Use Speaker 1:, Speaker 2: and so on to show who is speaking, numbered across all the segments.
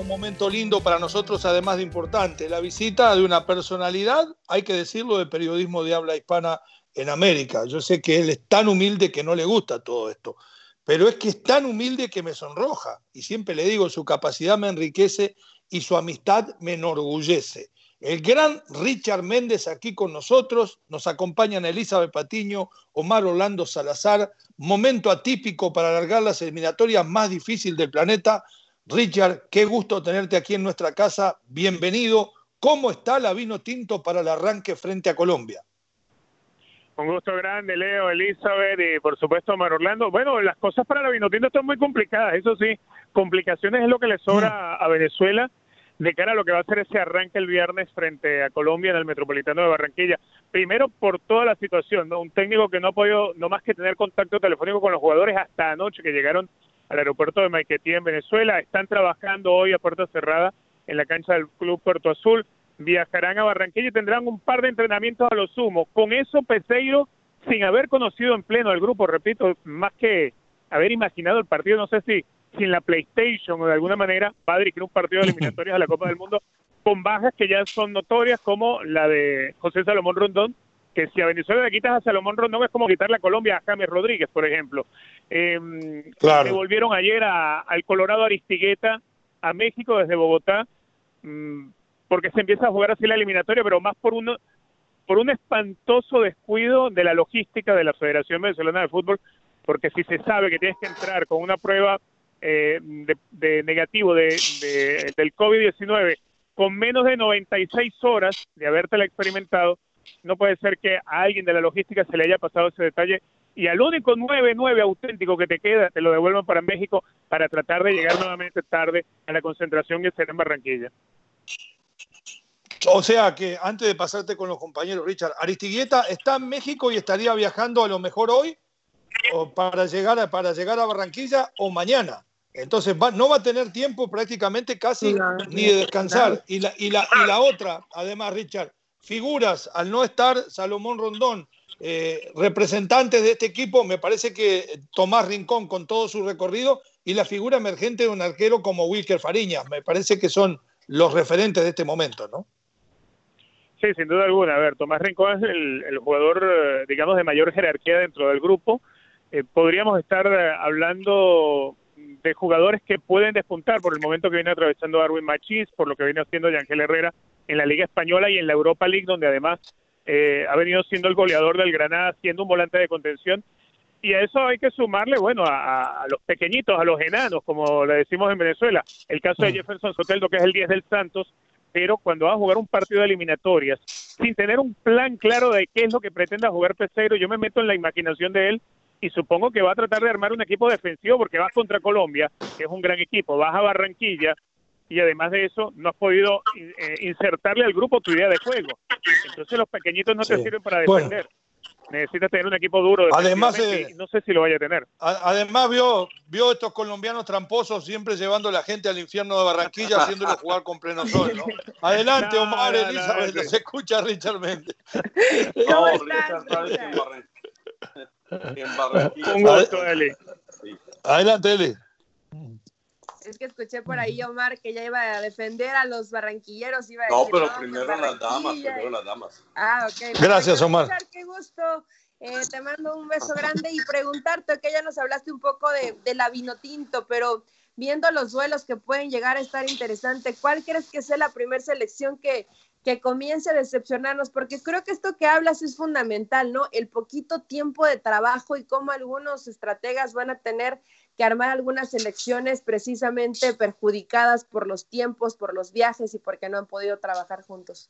Speaker 1: un momento lindo para nosotros, además de importante. La visita de una personalidad, hay que decirlo, de periodismo de habla hispana en América. Yo sé que él es tan humilde que no le gusta todo esto, pero es que es tan humilde que me sonroja. Y siempre le digo, su capacidad me enriquece y su amistad me enorgullece. El gran Richard Méndez aquí con nosotros, nos acompañan Elizabeth Patiño, Omar Orlando Salazar, momento atípico para alargar las eliminatorias más difíciles del planeta. Richard, qué gusto tenerte aquí en nuestra casa, bienvenido. ¿Cómo está la vino tinto para el arranque frente a Colombia?
Speaker 2: Un gusto grande, Leo, Elizabeth y por supuesto Omar Orlando. Bueno, las cosas para la vino tinto están muy complicadas, eso sí, complicaciones es lo que le sobra a Venezuela de cara a lo que va a ser ese arranque el viernes frente a Colombia en el Metropolitano de Barranquilla. Primero, por toda la situación, ¿no? Un técnico que no ha podido, no más que tener contacto telefónico con los jugadores hasta anoche que llegaron al aeropuerto de Maiquetía en Venezuela. Están trabajando hoy a puerta cerrada en la cancha del Club Puerto Azul. Viajarán a Barranquilla y tendrán un par de entrenamientos a lo sumo. Con eso, Peseiro, sin haber conocido en pleno al grupo, repito, más que haber imaginado el partido, no sé si sin la PlayStation o de alguna manera va a dirigir un partido de eliminatorias a la Copa del Mundo con bajas que ya son notorias, como la de José Salomón Rondón, que si a Venezuela le quitas a Salomón Rondón es como quitarle a Colombia a James Rodríguez, por ejemplo.
Speaker 1: Claro.
Speaker 2: Devolvieron ayer al Colorado Aristigueta a México desde Bogotá, porque se empieza a jugar así la eliminatoria, pero más por un espantoso descuido de la logística de la Federación Venezolana de Fútbol, porque si se sabe que tienes que entrar con una prueba de negativo del COVID-19 con menos de 96 horas de habértela experimentado, no puede ser que a alguien de la logística se le haya pasado ese detalle y al único 9-9 auténtico que te queda te lo devuelvan para México para tratar de llegar nuevamente tarde a la concentración que será en Barranquilla.
Speaker 1: O sea que, antes de pasarte con los compañeros, Richard, Aristigueta está en México y estaría viajando a lo mejor hoy o para llegar a Barranquilla o mañana. Entonces no va a tener tiempo prácticamente casi ni de descansar. Y la otra, además, Richard, figuras, al no estar Salomón Rondón, representantes de este equipo, me parece que Tomás Rincón con todo su recorrido y la figura emergente de un arquero como Wilker Fariñas, me parece que son los referentes de este momento, ¿no?
Speaker 2: Sí, sin duda alguna. A ver, Tomás Rincón es el jugador, digamos, de mayor jerarquía dentro del grupo. Podríamos estar hablando de jugadores que pueden despuntar por el momento que viene atravesando Darwin Machís, por lo que viene haciendo Yangel Herrera en la Liga Española y en la Europa League, donde además ha venido siendo el goleador del Granada, siendo un volante de contención. Y a eso hay que sumarle, bueno, a los pequeñitos, a los enanos, como le decimos en Venezuela. El caso de Jefferson Soteldo, que es el 10 del Santos, pero cuando va a jugar un partido de eliminatorias, sin tener un plan claro de qué es lo que pretenda jugar Peseiro, yo me meto en la imaginación de él y supongo que va a tratar de armar un equipo defensivo porque vas contra Colombia, que es un gran equipo, vas a Barranquilla y además de eso no has podido insertarle al grupo tu idea de juego. Entonces los pequeñitos no te sirven para defender. Bueno. Necesitas tener un equipo duro.
Speaker 1: Además,
Speaker 2: y no sé si lo vaya a tener.
Speaker 1: Además vio estos colombianos tramposos siempre llevando a la gente al infierno de Barranquilla, haciéndolo jugar con pleno sol, ¿no? Adelante, Omar, Elizabeth, los escucha Richard Méndez.
Speaker 3: No, Richard sabes en Barranquilla.
Speaker 2: Un gusto, Eli.
Speaker 3: Sí.
Speaker 1: Adelante, Eli.
Speaker 4: Es que escuché por ahí, Omar, que ya iba a defender a los barranquilleros. Iba a
Speaker 3: No,
Speaker 4: decir,
Speaker 3: pero primero las damas.
Speaker 4: Ah, ok.
Speaker 1: Gracias, Omar.
Speaker 4: Qué gusto. Te mando un beso grande y preguntarte, que ya nos hablaste un poco de la Vinotinto, pero viendo los duelos que pueden llegar a estar interesante, ¿cuál crees que sea la primera selección que comience a decepcionarnos? Porque creo que esto que hablas es fundamental, ¿no? El poquito tiempo de trabajo y cómo algunos estrategas van a tener que armar algunas selecciones precisamente perjudicadas por los tiempos, por los viajes y porque no han podido trabajar juntos.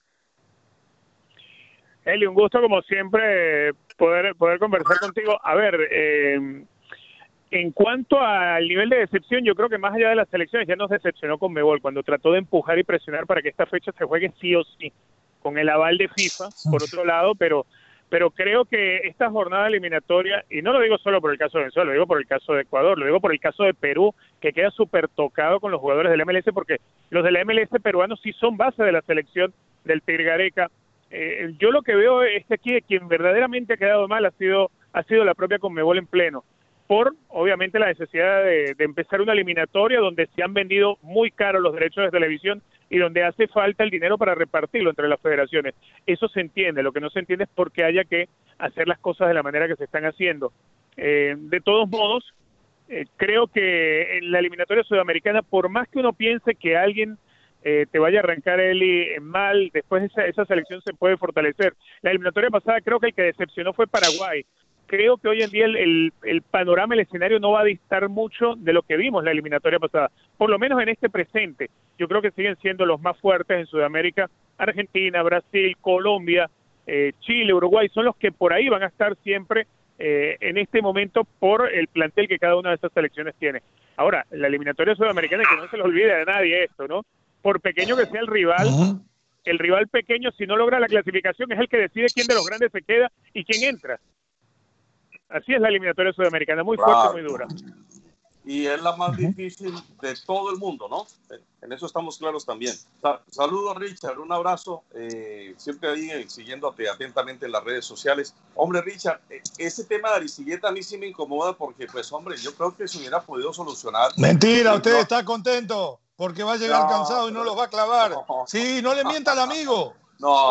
Speaker 2: Eli, un gusto como siempre poder conversar contigo. A ver, en cuanto al nivel de decepción, yo creo que más allá de las selecciones ya nos decepcionó Conmebol cuando trató de empujar y presionar para que esta fecha se juegue sí o sí, con el aval de FIFA, por otro lado, pero creo que esta jornada eliminatoria, y no lo digo solo por el caso de Venezuela, lo digo por el caso de Ecuador, lo digo por el caso de Perú, que queda súper tocado con los jugadores del MLS, porque los del MLS peruanos sí son base de la selección del Tigre Gareca. Yo lo que veo es que aquí quien verdaderamente ha quedado mal ha sido la propia Conmebol en pleno. por obviamente la necesidad de empezar una eliminatoria donde se han vendido muy caros los derechos de televisión y donde hace falta el dinero para repartirlo entre las federaciones. Eso se entiende, lo que no se entiende es por qué haya que hacer las cosas de la manera que se están haciendo. De todos modos, creo que en la eliminatoria sudamericana, por más que uno piense que alguien te vaya a arrancar mal, después esa selección se puede fortalecer. La eliminatoria pasada creo que el que decepcionó fue Paraguay. Creo que hoy en día el panorama, el escenario no va a distar mucho de lo que vimos la eliminatoria pasada, por lo menos en este presente. Yo creo que siguen siendo los más fuertes en Sudamérica: Argentina, Brasil, Colombia, Chile, Uruguay, son los que por ahí van a estar siempre en este momento por el plantel que cada una de estas selecciones tiene. Ahora, la eliminatoria sudamericana, que no se le olvide a nadie esto, ¿no? Por pequeño que sea el rival pequeño, si no logra la clasificación, es el que decide quién de los grandes se queda y quién entra. Así es la eliminatoria sudamericana, muy fuerte, muy dura.
Speaker 3: Y es la más difícil de todo el mundo, ¿no? En eso estamos claros también. Saludos, Richard, un abrazo. Siempre ahí siguiéndote atentamente en las redes sociales. Hombre, Richard, ese tema de Aristigueta a mí sí me incomoda porque, pues, hombre, yo creo que se hubiera podido solucionar.
Speaker 1: Mentira, usted está contento porque va a llegar cansado y no los va a clavar. Sí, no le mienta al amigo.
Speaker 3: No,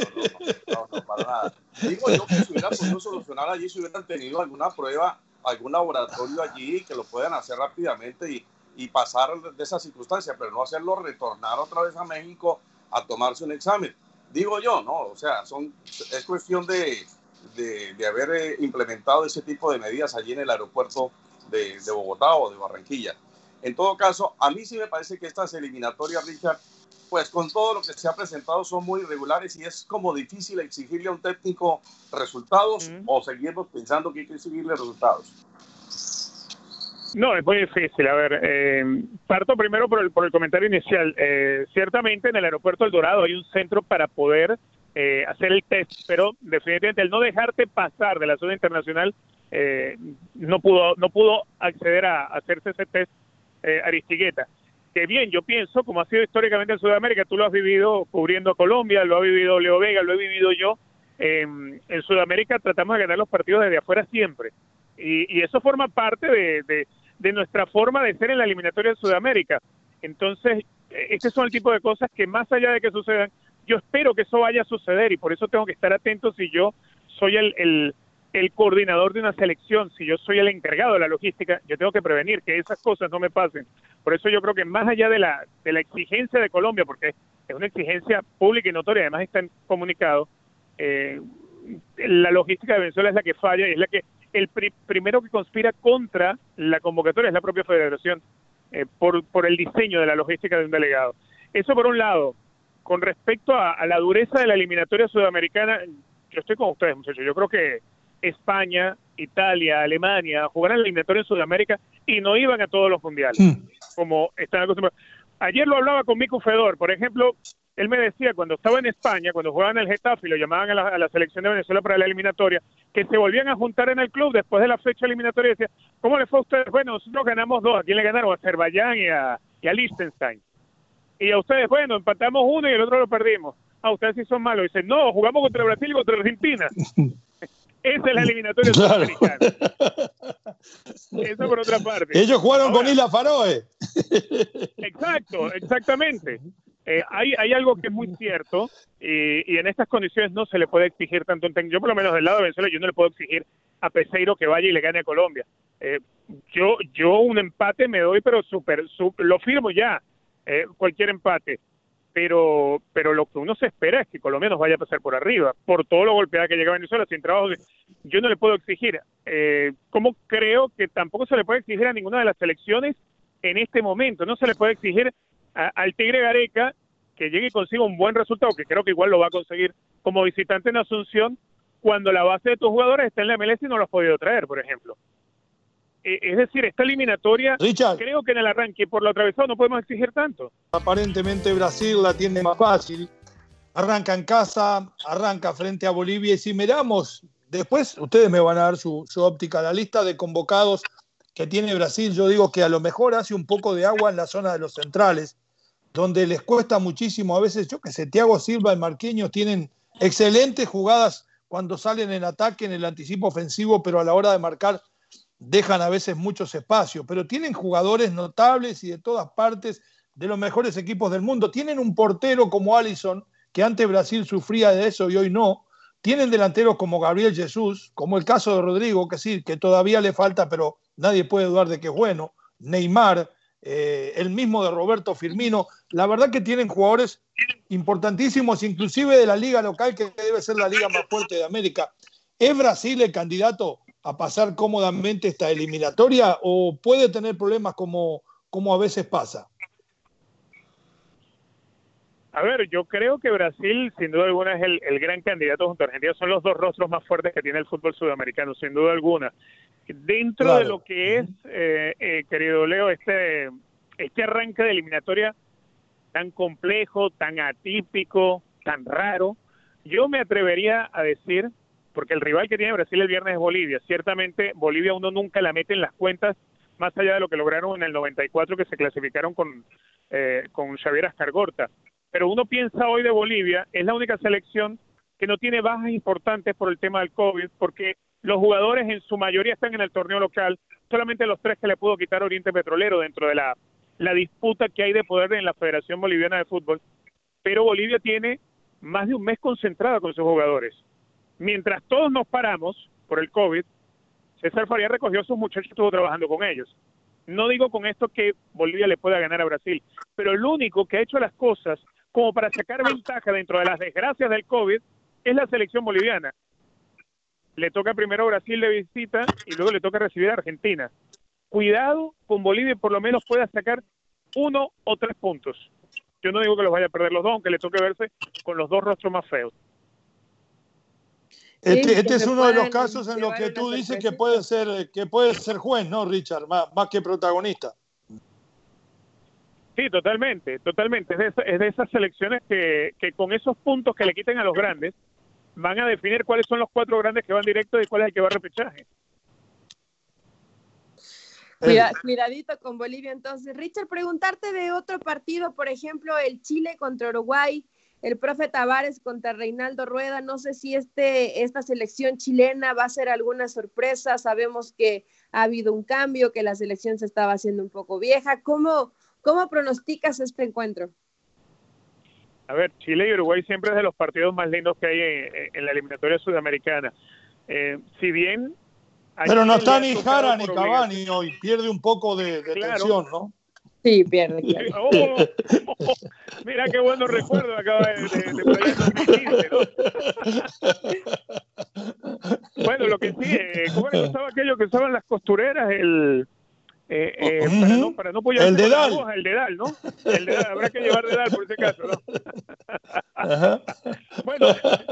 Speaker 3: para nada. Digo yo que se hubiera podido solucionar allí, si hubieran tenido alguna prueba, algún laboratorio allí que lo puedan hacer rápidamente y pasar de esa circunstancia, pero no hacerlo retornar otra vez a México a tomarse un examen. Digo yo, ¿no? O sea, es cuestión de haber implementado ese tipo de medidas allí en el aeropuerto de Bogotá o de Barranquilla. En todo caso, a mí sí me parece que estas eliminatorias, Richard, pues con todo lo que se ha presentado son muy irregulares y es como difícil exigirle a un técnico resultados o seguirnos pensando que hay que exigirle resultados.
Speaker 2: No, es muy difícil. A ver, parto primero por el comentario inicial. Ciertamente en el aeropuerto El Dorado hay un centro para poder hacer el test, pero definitivamente el no dejarte pasar de la zona internacional no pudo acceder a hacerse ese test Aristigueta. Que bien, yo pienso, como ha sido históricamente en Sudamérica, tú lo has vivido cubriendo a Colombia, lo ha vivido Leo Vega, lo he vivido yo, en Sudamérica tratamos de ganar los partidos desde afuera siempre, y eso forma parte de nuestra forma de ser en la eliminatoria de Sudamérica. Entonces, este son el tipo de cosas que más allá de que sucedan, yo espero que eso vaya a suceder, y por eso tengo que estar atento si yo soy el coordinador de una selección, si yo soy el encargado de la logística, yo tengo que prevenir que esas cosas no me pasen. Por eso yo creo que más allá de la exigencia de Colombia, porque es una exigencia pública y notoria, además está comunicado, la logística de Venezuela es la que falla y es la que el primero que conspira contra la convocatoria es la propia federación, por el diseño de la logística de un delegado. Eso por un lado. Con respecto a la dureza de la eliminatoria sudamericana, yo estoy con ustedes, muchachos. Yo creo que España, Italia, Alemania jugarán la eliminatoria en Sudamérica y no iban a todos los mundiales, como están acostumbrados. Ayer lo hablaba con Mico Fedor, por ejemplo, él me decía cuando estaba en España, cuando jugaban el Getafe y lo llamaban a la selección de Venezuela para la eliminatoria, que se volvían a juntar en el club después de la fecha eliminatoria y decía, ¿cómo le fue a ustedes? Bueno, nosotros ganamos 2, ¿a quién le ganaron? A Azerbaiyán y a Liechtenstein. Y a ustedes, bueno, empatamos 1 y el otro lo perdimos. Ustedes sí son malos. Dicen, no, jugamos contra Brasil y contra Argentina. Esa es la eliminatoria sudamericana. Eso por otra parte.
Speaker 1: Ellos jugaron con Isla Faroe.
Speaker 2: Exacto, exactamente. Hay algo que es muy cierto y en estas condiciones no se le puede exigir tanto un técnico. Yo por lo menos del lado de Venezuela yo no le puedo exigir a Peseiro que vaya y le gane a Colombia. Yo un empate me doy, pero lo firmo ya, cualquier empate. Pero lo que uno se espera es que Colombia nos vaya a pasar por arriba, por todo lo golpeada que llega a Venezuela, sin trabajo. Yo no le puedo exigir, como creo que tampoco se le puede exigir a ninguna de las selecciones en este momento. No se le puede exigir al Tigre Gareca que llegue y consiga un buen resultado, que creo que igual lo va a conseguir como visitante en Asunción, cuando la base de tus jugadores está en la MLS y no lo has podido traer, por ejemplo. Es decir, esta eliminatoria,
Speaker 1: Richard,
Speaker 2: creo que en el arranque por lo atravesado no podemos exigir tanto.
Speaker 1: Aparentemente Brasil la tiene más fácil. Arranca en casa, arranca frente a Bolivia. Y si miramos, después ustedes me van a dar su óptica, la lista de convocados que tiene Brasil. Yo digo que a lo mejor hace un poco de agua en la zona de los centrales, donde les cuesta muchísimo. A veces, yo que sé, Thiago Silva y Marquinhos tienen excelentes jugadas cuando salen en ataque, en el anticipo ofensivo, pero a la hora de marcar dejan a veces muchos espacios, pero tienen jugadores notables y de todas partes, de los mejores equipos del mundo. Tienen un portero como Alisson, que antes Brasil sufría de eso y hoy no. Tienen delanteros como Gabriel Jesús, como el caso de Rodrigo, que sí, que todavía le falta, pero nadie puede dudar de que es bueno. Neymar, el mismo de Roberto Firmino. La verdad que tienen jugadores importantísimos, inclusive de la liga local, que debe ser la liga más fuerte de América. ¿Es Brasil el candidato a pasar cómodamente esta eliminatoria o puede tener problemas como a veces pasa?
Speaker 2: A ver, yo creo que Brasil, sin duda alguna, es el gran candidato junto a Argentina. Son los dos rostros más fuertes que tiene el fútbol sudamericano, sin duda alguna. Dentro de lo que es, querido Leo, este arranque de eliminatoria tan complejo, tan atípico, tan raro, yo me atrevería a decir, porque el rival que tiene Brasil el viernes es Bolivia. Ciertamente, Bolivia uno nunca la mete en las cuentas, más allá de lo que lograron en el 94, que se clasificaron con Xavier Ascargorta. Pero uno piensa hoy de Bolivia, es la única selección que no tiene bajas importantes por el tema del COVID, porque los jugadores en su mayoría están en el torneo local, solamente los 3 que le pudo quitar Oriente Petrolero dentro de la disputa que hay de poder en la Federación Boliviana de Fútbol. Pero Bolivia tiene más de un mes concentrada con sus jugadores. Mientras todos nos paramos por el COVID, César Faría recogió a sus muchachos y estuvo trabajando con ellos. No digo con esto que Bolivia le pueda ganar a Brasil, pero el único que ha hecho las cosas como para sacar ventaja dentro de las desgracias del COVID es la selección boliviana. Le toca primero a Brasil de visita y luego le toca recibir a Argentina. Cuidado con Bolivia, por lo menos pueda sacar 1 o 3 puntos. Yo no digo que los vaya a perder los dos, aunque le toque verse con los dos rostros más feos.
Speaker 1: Este es uno de los casos en los que tú dices que puede ser juez, ¿no, Richard? Más que protagonista.
Speaker 2: Sí, totalmente. Es de esas selecciones que con esos puntos que le quiten a los grandes van a definir cuáles son los 4 grandes que van directo y cuál es el que va a repechaje.
Speaker 4: Cuidadito con Bolivia entonces. Richard, preguntarte de otro partido, por ejemplo, el Chile contra Uruguay, el profe Tavares contra Reinaldo Rueda. No sé si esta selección chilena va a ser alguna sorpresa. Sabemos que ha habido un cambio, que la selección se estaba haciendo un poco vieja. ¿Cómo pronosticas este encuentro?
Speaker 2: A ver, Chile y Uruguay siempre es de los partidos más lindos que hay en la eliminatoria sudamericana. Si bien...
Speaker 1: Pero no está ni Jara ni Cavani hoy, pierde un poco de tensión, ¿no?
Speaker 4: Sí, pierde.
Speaker 2: Mira qué buenos recuerdos acaba de poner el 2015, ¿no? Bueno, lo que sí, ¿cómo le usaba aquello que usaban las costureras? Para no apoyar
Speaker 1: el dedal.
Speaker 2: El dedal, ¿no? El dedal, habrá que llevar dedal por ese caso, ¿no? Bueno,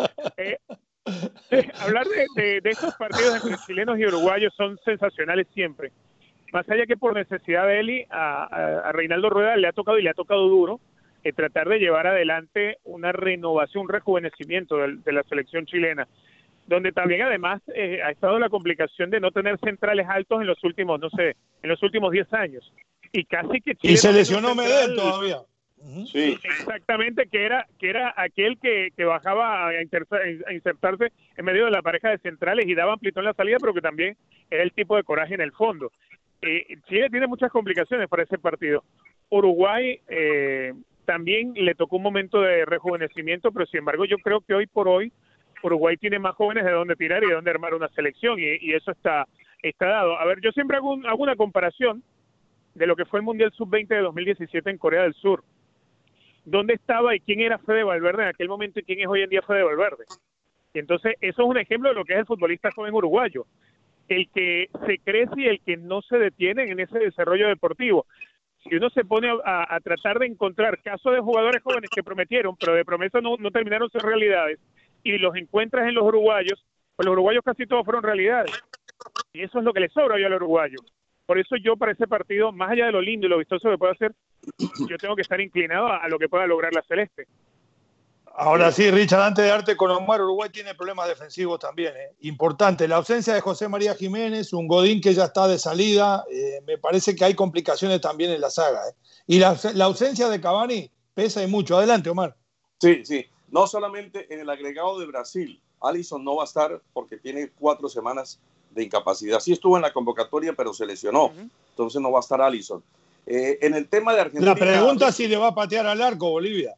Speaker 2: hablar de estos partidos entre chilenos y uruguayos son sensacionales siempre. Más allá que por necesidad de él, a Reinaldo Rueda le ha tocado duro tratar de llevar adelante una renovación, un rejuvenecimiento de la selección chilena, donde también además ha estado la complicación de no tener centrales altos en los últimos 10 años. Y casi que Chile...
Speaker 1: Y se lesionó Medel todavía.
Speaker 2: Sí, exactamente, que era aquel que bajaba a insertarse en medio de la pareja de centrales y daba amplitud en la salida, pero que también era el tipo de coraje en el fondo. Chile tiene muchas complicaciones para ese partido. Uruguay también le tocó un momento de rejuvenecimiento, pero sin embargo yo creo que hoy por hoy Uruguay tiene más jóvenes de dónde tirar y de dónde armar una selección, y eso está dado. A ver, yo siempre hago una comparación de lo que fue el Mundial Sub-20 de 2017 en Corea del Sur. ¿Dónde estaba y quién era Fede Valverde en aquel momento y quién es hoy en día Fede Valverde? Y entonces eso es un ejemplo de lo que es el futbolista joven uruguayo, el que se crece y el que no se detiene en ese desarrollo deportivo. Si uno se pone a tratar de encontrar casos de jugadores jóvenes que prometieron, pero de promesa no terminaron ser realidades, y los encuentras en los uruguayos, pues los uruguayos casi todos fueron realidades. Y eso es lo que le sobra hoy al uruguayo. Por eso yo para ese partido, más allá de lo lindo y lo vistoso que puede hacer, yo tengo que estar inclinado a lo que pueda lograr la Celeste.
Speaker 1: Ahora sí, Richard, antes de darte con Omar, Uruguay tiene problemas defensivos también. Importante, la ausencia de José María Jiménez, un Godín que ya está de salida, me parece que hay complicaciones también en la saga. Y la ausencia de Cavani pesa y mucho. Adelante, Omar.
Speaker 3: Sí. No solamente en el agregado de Brasil, Alisson no va a estar porque tiene 4 semanas de incapacidad. Sí estuvo en la convocatoria, pero se lesionó. Entonces no va a estar Alisson. En el tema de Argentina...
Speaker 1: La pregunta es si le va a patear al arco Bolivia.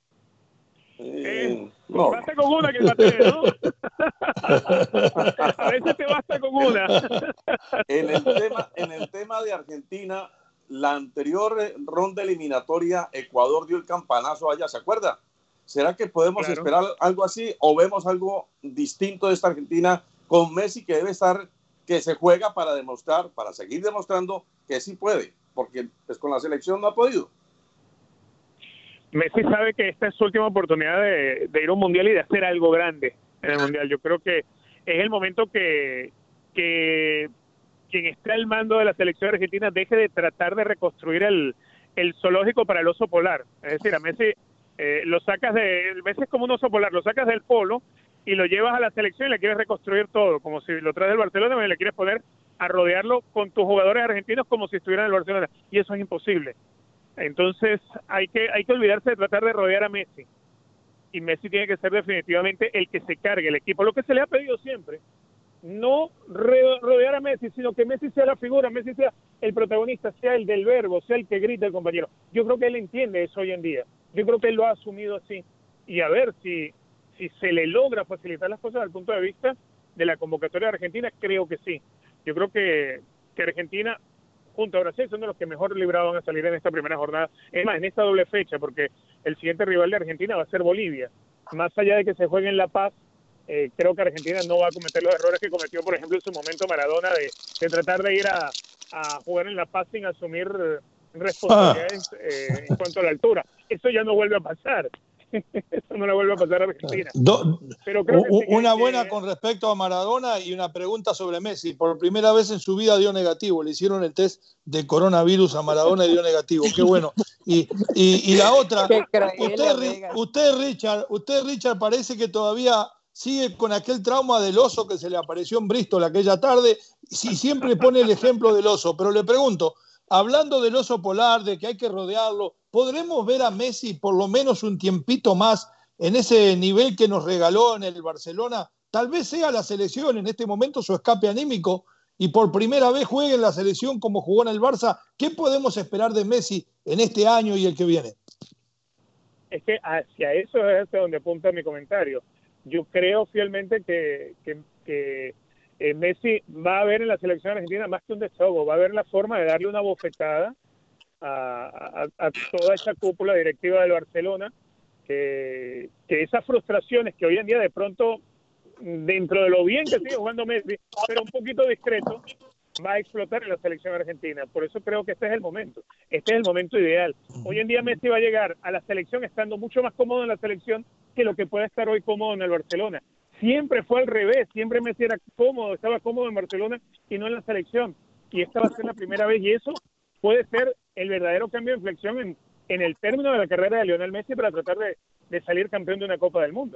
Speaker 3: No.
Speaker 2: Basta con una que patee, ¿no? A veces te basta con una.
Speaker 3: En el tema de Argentina, la anterior ronda eliminatoria, Ecuador dio el campanazo allá, ¿se acuerda? ¿Será que podemos esperar algo así o vemos algo distinto de esta Argentina con Messi que debe estar, que se juega para demostrar, para seguir demostrando que sí puede? Porque pues con la selección no ha podido.
Speaker 2: Messi sabe que esta es su última oportunidad de ir a un mundial y de hacer algo grande en el mundial. Yo creo que es el momento que quien está al mando de la selección argentina deje de tratar de reconstruir el zoológico para el oso polar. Es decir, a Messi lo sacas Messi es como un oso polar, lo sacas del polo y lo llevas a la selección y le quieres reconstruir todo, como si lo traes del Barcelona y le quieres poner a rodearlo con tus jugadores argentinos como si estuvieran en el Barcelona. Y eso es imposible. Entonces hay que olvidarse de tratar de rodear a Messi, y Messi tiene que ser definitivamente el que se cargue el equipo, lo que se le ha pedido siempre, no rodear a Messi, sino que Messi sea la figura, Messi sea el protagonista, sea el del verbo, sea el que grita el compañero. Yo creo que él entiende eso hoy en día, yo creo que él lo ha asumido así, y a ver si se le logra facilitar las cosas desde el punto de vista de la convocatoria de Argentina. Creo que sí, yo creo que Argentina junto a Brasil son de los que mejor librados van a salir en esta primera jornada, es más, en esta doble fecha, porque el siguiente rival de Argentina va a ser Bolivia. Más allá de que se juegue en La Paz, creo que Argentina no va a cometer los errores que cometió, por ejemplo, en su momento Maradona, de tratar de ir a jugar en La Paz sin asumir responsabilidades en cuanto a la altura. Eso ya no vuelve a pasar. Eso no le vuelve a pasar a Argentina.
Speaker 1: Pero creo que una buena con respecto a Maradona y una pregunta sobre Messi. Por primera vez en su vida dio negativo. Le hicieron el test de coronavirus a Maradona y dio negativo. Qué bueno. Y la otra, usted, Richard, parece que todavía sigue con aquel trauma del oso que se le apareció en Bristol aquella tarde. Sí, siempre pone el ejemplo del oso. Pero le pregunto, hablando del oso polar, de que hay que rodearlo, ¿podremos ver a Messi por lo menos un tiempito más en ese nivel que nos regaló en el Barcelona? Tal vez sea la selección en este momento su escape anímico y por primera vez juegue en la selección como jugó en el Barça. ¿Qué podemos esperar de Messi en este año y el que viene?
Speaker 2: Es que hacia eso es hacia donde apunta mi comentario. Yo creo fielmente que Messi va a ver en la selección argentina más que un desahogo, va a ver la forma de darle una bofetada a toda esa cúpula directiva del Barcelona, que esas frustraciones que hoy en día de pronto, dentro de lo bien que sigue jugando Messi, pero un poquito discreto, va a explotar en la selección argentina. Por eso creo que este es el momento ideal. Hoy en día Messi va a llegar a la selección estando mucho más cómodo en la selección que lo que puede estar hoy cómodo en el Barcelona. Siempre fue al revés, siempre Messi era cómodo, estaba cómodo en Barcelona y no en la selección. Y esta va a ser la primera vez, y eso puede ser el verdadero cambio de inflexión en el término de la carrera de Lionel Messi para tratar de salir campeón de una Copa del Mundo.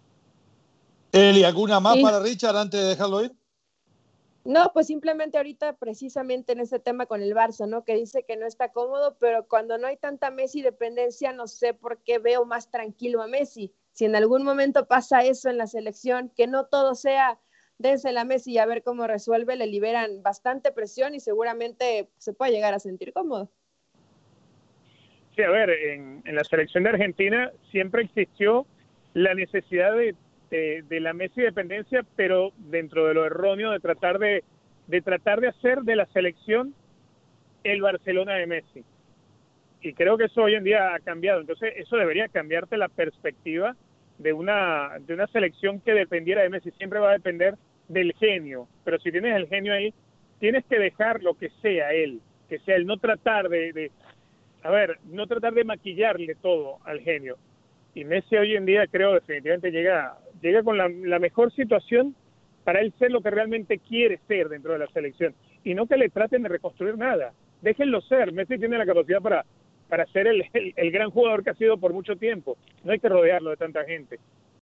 Speaker 1: Eli, ¿alguna más para Richard antes de dejarlo ir?
Speaker 4: No, pues simplemente ahorita precisamente en ese tema con el Barça, ¿no? Que dice que no está cómodo, pero cuando no hay tanta Messi dependencia, no sé por qué veo más tranquilo a Messi. Si en algún momento pasa eso en la selección, que no todo sea désela a Messi y a ver cómo resuelve, le liberan bastante presión y seguramente se puede llegar a sentir cómodo.
Speaker 2: Sí, a ver, en la selección de Argentina siempre existió la necesidad de la Messi dependencia, pero dentro de lo erróneo de tratar de hacer de la selección el Barcelona de Messi. Y creo que eso hoy en día ha cambiado. Entonces eso debería cambiarte la perspectiva de una selección que dependiera de Messi. Siempre va a depender del genio, pero si tienes el genio ahí, tienes que dejar lo que sea él, no tratar no tratar de maquillarle todo al genio. Y Messi hoy en día creo definitivamente llega con la mejor situación para él ser lo que realmente quiere ser dentro de la selección, y no que le traten de reconstruir nada. Déjenlo ser. Messi tiene la capacidad para ser el gran jugador que ha sido por mucho tiempo. No hay que rodearlo de tanta gente.